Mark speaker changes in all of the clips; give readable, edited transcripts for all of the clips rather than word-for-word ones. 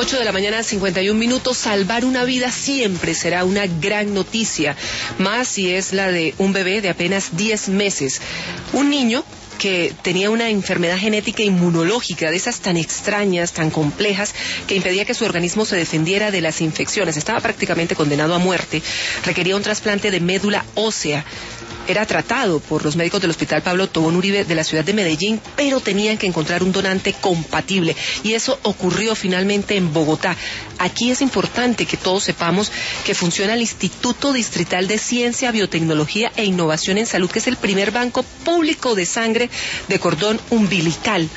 Speaker 1: 8 de la mañana, 51 minutos. Salvar una vida siempre será una gran noticia, más si es la de un bebé de apenas 10 meses. Un niño que tenía una enfermedad genética inmunológica de esas tan extrañas, tan complejas, que impedía que su organismo se defendiera de las infecciones. Estaba prácticamente condenado a muerte. Requería un trasplante de médula ósea. Era tratado por los médicos del Hospital Pablo Tobón Uribe de la ciudad de Medellín, pero tenían que encontrar un donante compatible, y eso ocurrió finalmente en Bogotá. Aquí es importante que todos sepamos que funciona el Instituto Distrital de Ciencia, Biotecnología e Innovación en Salud, que es el primer banco público de sangre de cordón umbilical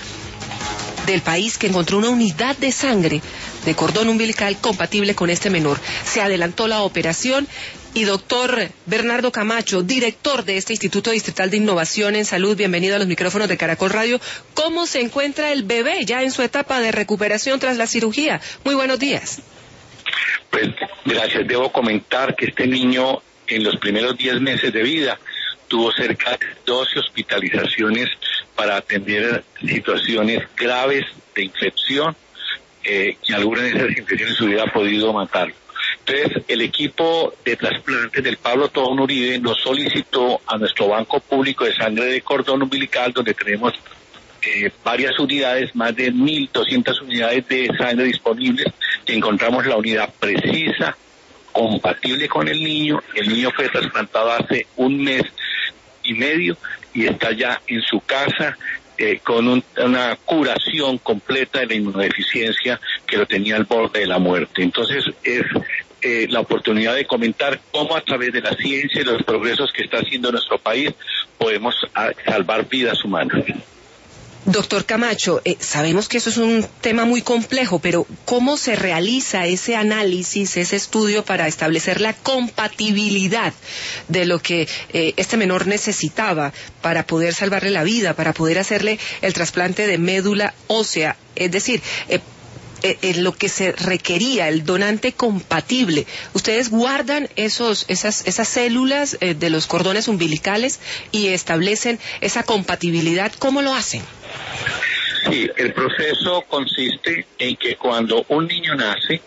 Speaker 1: del país, que encontró una unidad de sangre de cordón umbilical compatible con este menor. Se adelantó la operación. Y doctor Bernardo Camacho, director de este Instituto Distrital de Innovación en Salud, bienvenido a los micrófonos de Caracol Radio. ¿Cómo se encuentra el bebé ya en su etapa de recuperación tras la cirugía? Muy buenos días.
Speaker 2: Pues gracias. Debo comentar que este niño en los primeros 10 meses de vida tuvo cerca de 12 hospitalizaciones para atender situaciones graves de infección, y algunas de esas infecciones hubiera podido matarlo. Entonces, el equipo de trasplantes del Pablo Tobón Uribe nos solicitó a nuestro banco público de sangre de cordón umbilical, donde tenemos varias unidades, más de 1.200 unidades de sangre disponibles, y encontramos la unidad precisa, compatible con el niño. El niño fue trasplantado hace 1 mes y medio y está ya en su casa, con una curación completa de la inmunodeficiencia que lo tenía al borde de la muerte. Entonces es la oportunidad de comentar cómo a través de la ciencia y los progresos que está haciendo nuestro país podemos salvar vidas humanas.
Speaker 1: Doctor Camacho, sabemos que eso es un tema muy complejo, pero ¿cómo se realiza ese análisis, ese estudio para establecer la compatibilidad de lo que este menor necesitaba para poder salvarle la vida, para poder hacerle el trasplante de médula ósea? Es decir, lo que se requería, el donante compatible. ¿Ustedes guardan esas células de los cordones umbilicales y establecen esa compatibilidad? ¿Cómo lo hacen?
Speaker 2: Sí, el proceso consiste en que cuando un niño nace,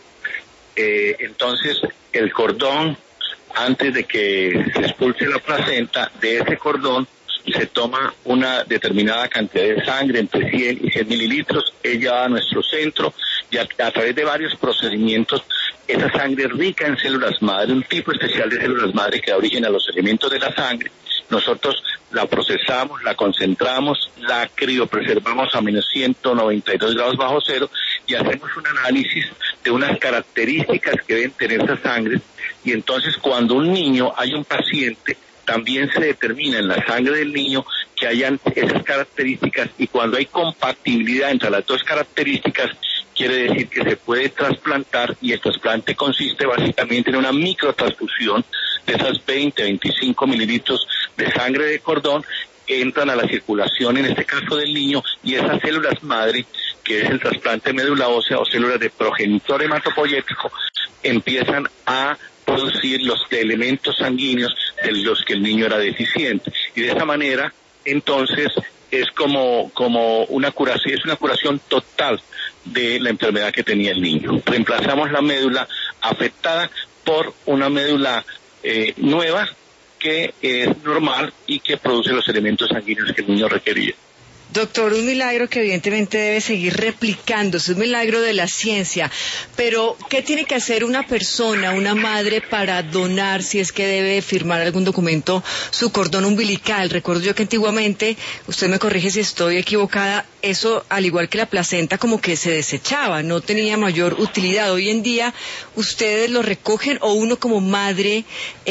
Speaker 2: entonces el cordón, antes de que se expulse la placenta, de ese cordón se toma una determinada cantidad de sangre, entre 100 y 100 mililitros, es llevada a nuestro centro, y a través de varios procedimientos, esa sangre rica en células madre, un tipo especial de células madre que da origen a los elementos de la sangre, nosotros la procesamos, la concentramos, la criopreservamos a menos 192 grados bajo cero, y hacemos un análisis de unas características que deben tener esa sangre, y entonces cuando un niño, hay un paciente, también se determina en la sangre del niño que hayan esas características, y cuando hay compatibilidad entre las dos características, quiere decir que se puede trasplantar, y el trasplante consiste básicamente en una microtransfusión de esas 20-25 mililitros de sangre de cordón, entran a la circulación, en este caso del niño, y esas células madre, que es el trasplante de médula ósea o células de progenitor hematopoyético, empiezan a producir los elementos sanguíneos de los que el niño era deficiente, y de esa manera entonces es como una curación, es una curación total de la enfermedad que tenía el niño. Reemplazamos la médula afectada por una médula nueva, que es normal y que produce los elementos sanguíneos que el niño requería.
Speaker 3: Doctor, un milagro que evidentemente debe seguir replicándose, un milagro de la ciencia, pero ¿qué tiene que hacer una persona, una madre, para donar, si es que debe firmar algún documento, su cordón umbilical? Recuerdo yo que antiguamente, usted me corrige si estoy equivocada, eso, al igual que la placenta, como que se desechaba, no tenía mayor utilidad. Hoy en día, ¿ustedes lo recogen o uno como madre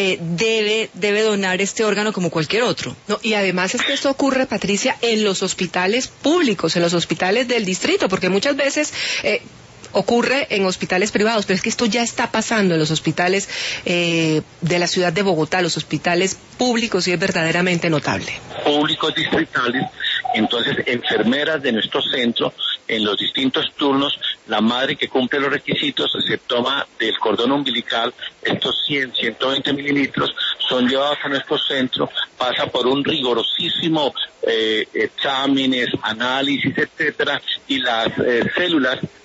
Speaker 3: debe donar este órgano como cualquier otro?
Speaker 1: No, y además es que esto ocurre, Patricia, en los hospitales públicos, en los hospitales del distrito, porque muchas veces ocurre en hospitales privados, pero es que esto ya está pasando en los hospitales de la ciudad de Bogotá, los hospitales públicos, y es verdaderamente notable.
Speaker 2: Públicos distritales, entonces enfermeras de nuestro centro, en los distintos turnos, la madre que cumple los requisitos se toma del cordón umbilical estos 100, 120 mililitros, son llevados a nuestro centro, pasa por un rigorosísimo exámenes, análisis, etcétera, y las células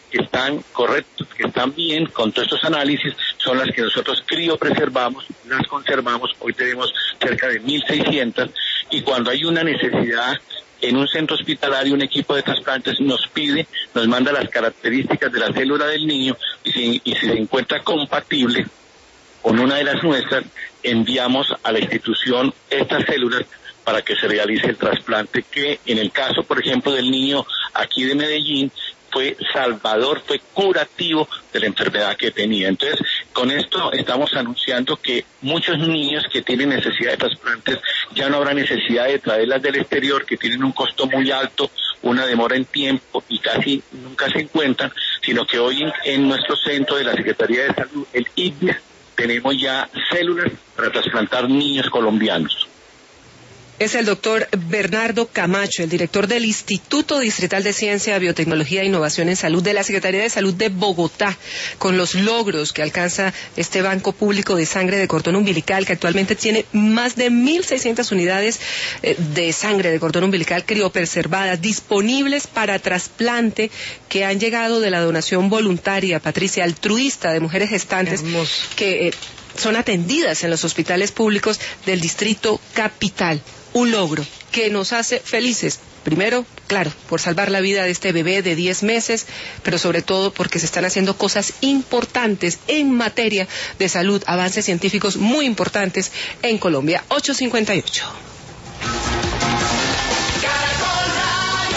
Speaker 2: que están correctos, que están bien, con todos estos análisis, son las que nosotros criopreservamos, las conservamos. Hoy tenemos cerca de 1.600, y cuando hay una necesidad en un centro hospitalario, un equipo de trasplantes nos pide, nos manda las características de la célula del niño, y si se encuentra compatible con una de las nuestras, enviamos a la institución estas células para que se realice el trasplante, que en el caso, por ejemplo, del niño aquí de Medellín, fue salvador, fue curativo de la enfermedad que tenía. Entonces, con esto estamos anunciando que muchos niños que tienen necesidad de trasplantes ya no habrá necesidad de traerlas del exterior, que tienen un costo muy alto, una demora en tiempo y casi nunca se encuentran, sino que hoy en nuestro centro de la Secretaría de Salud, el ICDIS, tenemos ya células para trasplantar niños colombianos.
Speaker 1: Es el doctor Bernardo Camacho, el director del Instituto Distrital de Ciencia, Biotecnología e Innovación en Salud de la Secretaría de Salud de Bogotá, con los logros que alcanza este banco público de sangre de cordón umbilical, que actualmente tiene más de 1.600 unidades de sangre de cordón umbilical criopreservadas, disponibles para trasplante, que han llegado de la donación voluntaria, Patricia, altruista, de mujeres gestantes que son atendidas en los hospitales públicos del Distrito Capital. Un logro que nos hace felices. Primero, claro, por salvar la vida de este bebé de 10 meses, pero sobre todo porque se están haciendo cosas importantes en materia de salud, avances científicos muy importantes en Colombia. 8:58.